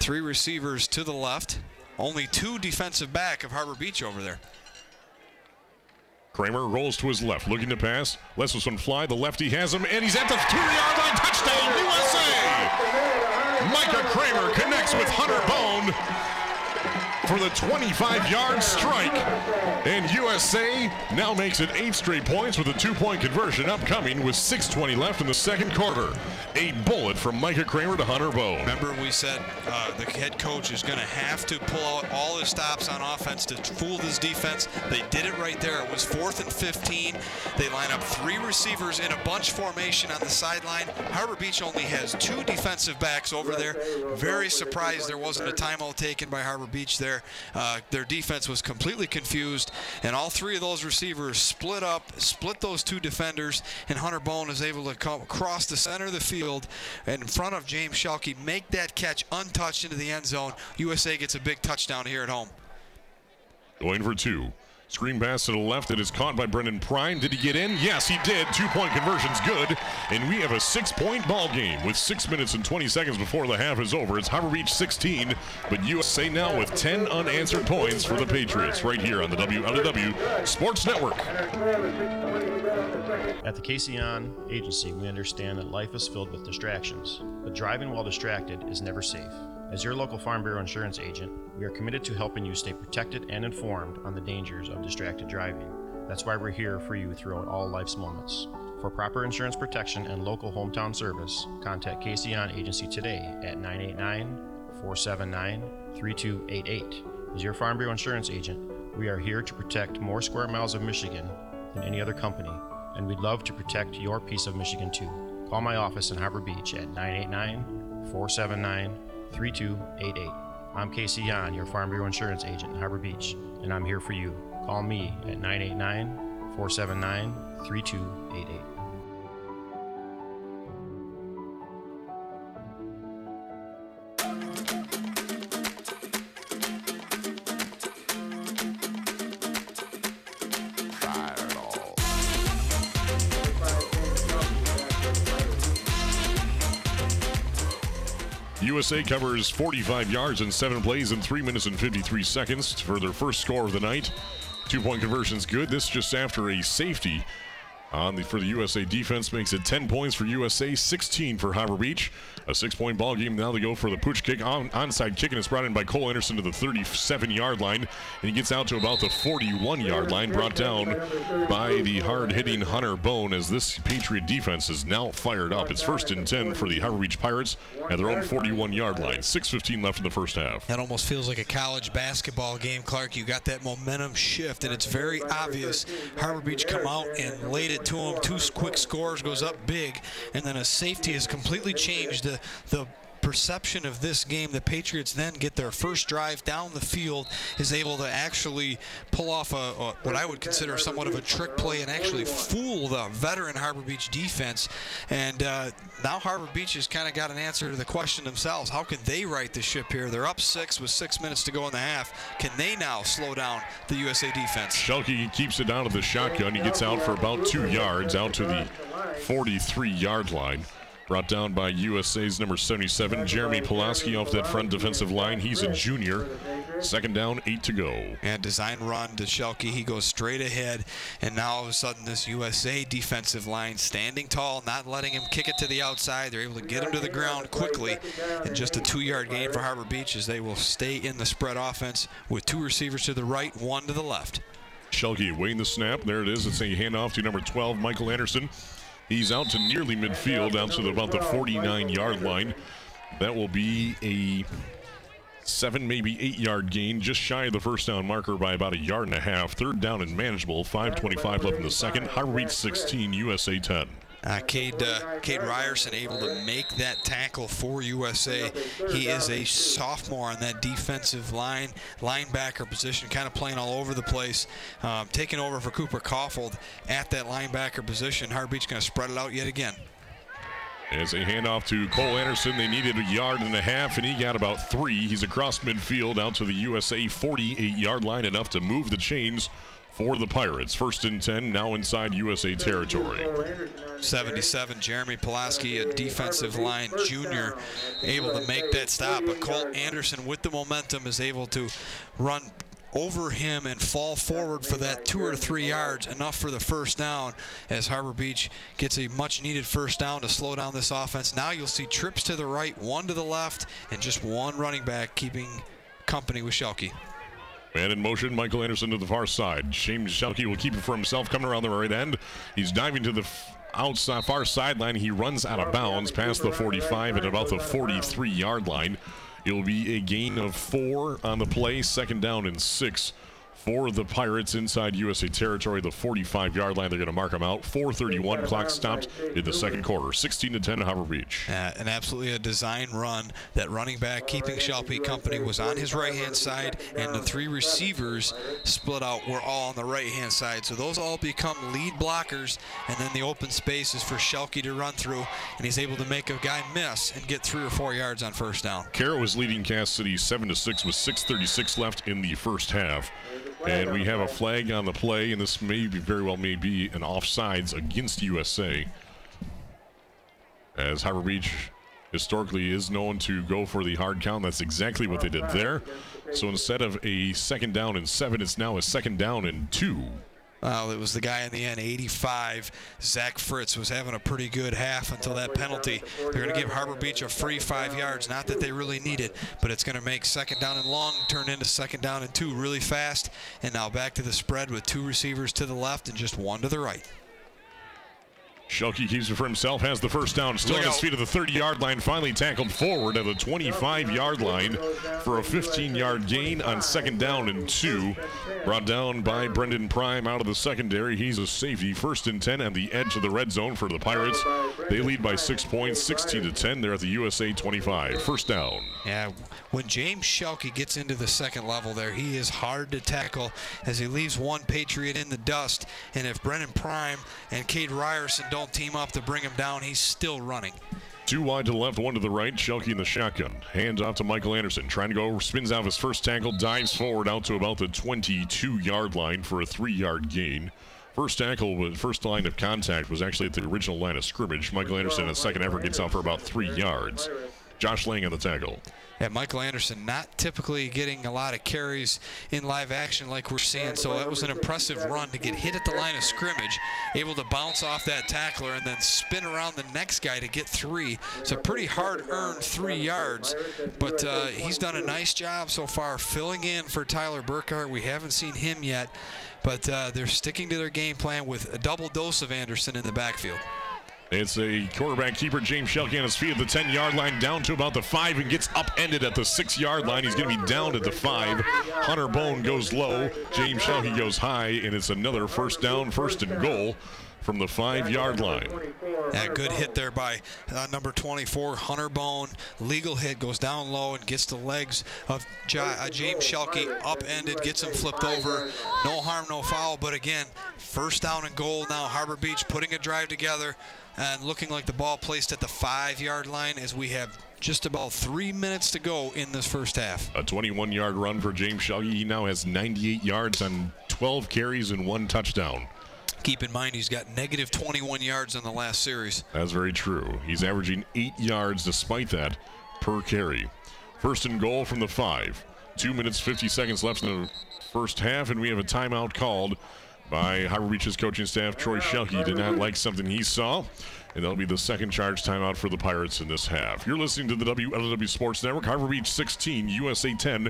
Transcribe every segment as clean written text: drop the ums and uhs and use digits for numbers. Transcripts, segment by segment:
3 receivers to the left. Only 2 defensive back of Harbor Beach over there. Kramer rolls to his left, looking to pass. Lets this one fly. The lefty has him, and he's at the 2-yard line. Touchdown, USA! Micah Kramer connects with Hunter Bone for the 25-yard strike. And USA now makes it 8 straight points with a 2-point conversion upcoming with 6:20 left in the second quarter. A bullet from Micah Kramer to Hunter Bone. Remember we said the head coach is going to have to pull out all his stops on offense to fool this defense. They did it right there. It was 4th and 15. They line up 3 receivers in a bunch formation on the sideline. Harbor Beach only has 2 defensive backs over there. Very surprised there wasn't a timeout taken by Harbor Beach there. Their defense was completely confused, and all 3 of those receivers split those 2 defenders, and Hunter Bone is able to come across the center of the field and in front of James Schelke, make that catch untouched into the end zone. USA gets a big touchdown here at home. Going for 2. Screen pass to the left. It is caught by Brendan Prime. Did he get in? Yes, he did. 2-point conversion's good. And we have a 6-point ball game with 6 minutes and 20 seconds before the half is over. It's Harbor Beach 16, but USA now with 10 unanswered points for the Patriots right here on the WLW Sports Network. At the Casey-On Agency, we understand that life is filled with distractions, but driving while distracted is never safe. As your local Farm Bureau insurance agent, we are committed to helping you stay protected and informed on the dangers of distracted driving. That's why we're here for you throughout all life's moments. For proper insurance protection and local hometown service, contact Casey-On Agency today at 989-479-3288. As your Farm Bureau insurance agent, we are here to protect more square miles of Michigan than any other company, and we'd love to protect your piece of Michigan too. Call my office in Harbor Beach at 989-479-3288. I'm Casey Yan, your Farm Bureau insurance agent in Harbor Beach, and I'm here for you. Call me at 989-479-3288. USA covers 45 yards in 7 plays in 3 minutes and 53 seconds for their first score of the night. 2-point conversion's good. This just after a safety for the USA defense makes it 10 points for USA, 16 for Harbor Beach. A 6-point ball game. Now they go for the pooch kick, onside kick, and it's brought in by Cole Anderson to the 37-yard line, and he gets out to about the 41-yard line, brought down by the hard-hitting Hunter Bone as this Patriot defense is now fired up. It's 1st and 10 for the Harbor Beach Pirates at their own 41-yard line. 6:15 left in the first half. That almost feels like a college basketball game, Clark. You got that momentum shift, and it's very obvious. Harbor Beach come out and laid it to them. 2 quick scores, goes up big, and then a safety has completely changed the perception of this game. The Patriots then get their first drive down the field, is able to actually pull off what I would consider somewhat of a trick play and actually fool the veteran Harbor Beach defense. And now Harbor Beach has kind of got an answer to the question themselves. How can they right the ship here? They're up 6 with 6 minutes to go in the half. Can they now slow down the USA defense? Schelke keeps it down to the shotgun. He gets out for about 2 yards, out to the 43-yard line. Brought down by USA's number 77, Jeremy Pulaski off that front defensive line. He's a junior. 2nd down, 8 to go. And design run to Schelke. He goes straight ahead. And now all of a sudden this USA defensive line standing tall, not letting him kick it to the outside. They're able to get him to the ground quickly. And just a 2-yard gain for Harbor Beach as they will stay in the spread offense with 2 receivers to the right, 1 to the left. Schelke weighing the snap. There it is. It's a handoff to number 12, Michael Anderson. He's out to nearly midfield, down to about the 49-yard line. That will be a 7, maybe 8-yard gain, just shy of the first down marker by about 1.5 yards. 3rd down and manageable. 5:25 left in the second. Harbor Beach 16, USA 10. Cade Ryerson able to make that tackle for USA. He is a sophomore on that defensive linebacker position, kind of playing all over the place. Taking over for Cooper Kaufhold at that linebacker position. Harbor Beach going to spread it out yet again. As a handoff to Cole Anderson, they needed 1.5 yards, and he got about 3. He's across midfield out to the USA 48-yard line, enough to move the chains for the Pirates. 1st and 10, now inside USA territory. 77, Jeremy Pulaski, a defensive line junior, able to make that stop. But Colt Anderson, with the momentum, is able to run over him and fall forward for that 2 or 3 yards, enough for the first down, as Harbor Beach gets a much-needed first down to slow down this offense. Now you'll see trips to the right, 1 to the left, and just 1 running back keeping company with Schalke. Man in motion, Michael Anderson to the far side. James Schalke will keep it for himself, coming around the right end. He's diving to the outside far sideline. He runs out of bounds past the 45 at about the 43-yard line. It'll be a gain of 4 on the play, 2nd down and 6 for the Pirates inside USA territory, the 45-yard line. They're going to mark them out. 4:31, clock stopped in the 2nd quarter. 16-10 Harbor Beach. And absolutely a design run. That running back keeping Schalke company was on his right-hand side, and the 3 receivers split out were all on the right-hand side. So those all become lead blockers, and then the open space is for Schalke to run through, and he's able to make a guy miss and get 3 or 4 yards on first down. Carroll was leading Cass City 7-6 with 6:36 left in the first half. And we have a flag on the play, and this may be very well may be an offsides against USA, as Harbor Beach historically is known to go for the hard count. That's exactly what they did there. So instead of a 2nd down and 7, it's now a 2nd down and 2. Well, it was the guy in the end, 85. Zach Fritz was having a pretty good half until that penalty. They're going to give Harbor Beach a free 5 yards. Not that they really need it, but it's going to make 2nd down and long turn into 2nd down and 2 really fast. And now back to the spread with 2 receivers to the left and just 1 to the right. Schalke keeps it for himself, has the first down, still on his feet at the 30-yard line, finally tackled forward at the 25-yard line for a 15-yard gain on 2nd down and 2. Brought down by Brendan Prime out of the secondary. He's a safety. 1st and 10 and the edge of the red zone for the Pirates. They lead by 6 points, 16-10. They're at the USA 25. First down. Yeah, when James Schalke gets into the 2nd level there, he is hard to tackle as he leaves one Patriot in the dust. And if Brendan Prime and Cade Ryerson don't team up to bring him down, he's still running. 2 wide to the left, 1 to the right. Schalke in the shotgun. Hands off to Michael Anderson. Trying to go, spins out of his first tackle, dives forward out to about the 22-yard line for a 3-yard gain. First line of contact was actually at the original line of scrimmage. Michael Anderson in a second effort gets out for about 3 yards. Josh Lang on the tackle. Yeah, Michael Anderson not typically getting a lot of carries in live action like we're seeing, so that was an impressive run to get hit at the line of scrimmage, able to bounce off that tackler and then spin around the next guy to get 3. It's a pretty hard-earned 3 yards, but he's done a nice job so far filling in for Tyler Burkhart. We haven't seen him yet, but they're sticking to their game plan with a double dose of Anderson in the backfield. It's a quarterback keeper, James Schalke, on his feet at the 10-yard line, down to about the 5 and gets upended at the 6-yard line. He's going to be down at the 5. Hunter Bone goes low. James Schalke goes high, and it's another first down, 1st and goal from the 5-yard line. Yeah, good hit there by number 24, Hunter Bone. Legal hit, goes down low and gets the legs of James Schalke upended, gets him flipped over. No harm, no foul, but again, first down and goal now. Harbor Beach putting a drive together and looking like the ball placed at the 5-yard line as we have just about 3 minutes to go in this first half. A 21-yard run for James Schalke. He now has 98 yards on 12 carries and 1 touchdown. Keep in mind he's got negative 21 yards in the last series. That's very true. He's averaging 8 yards despite that per carry. 1st and goal from the 5. 2 minutes, 50 seconds left in the first half, and we have a timeout called by Harbor Beach's coaching staff. Troy Schalke did not like something he saw, and that'll be the second charge timeout for the Pirates in this half. You're listening to the WLW Sports Network. Harbor Beach 16, USA 10,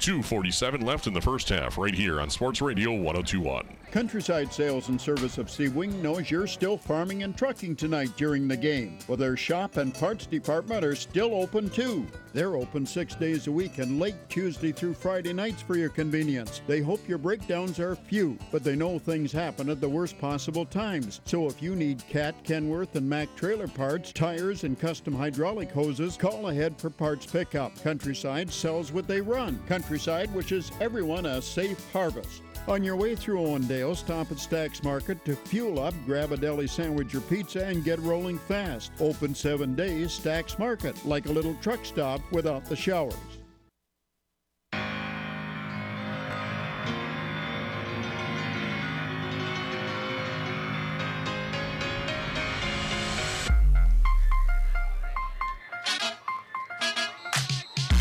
2:47 left in the first half, right here on Sports Radio 102.1. Countryside Sales and Service of Seawing knows you're still farming and trucking tonight during the game. Well, their shop and parts department are still open too. They're open 6 days a week and late Tuesday through Friday nights for your convenience. They hope your breakdowns are few, but they know things happen at the worst possible times. So if you need Cat, Kenworth, and Mack trailer parts, tires, and custom hydraulic hoses, call ahead for parts pickup. Countryside sells what they run. Countryside wishes everyone a safe harvest. On your way through Owendale, stop at Stack's Market to fuel up, grab a deli sandwich or pizza, and get rolling fast. Open 7 days, Stack's Market, like a little truck stop without the showers.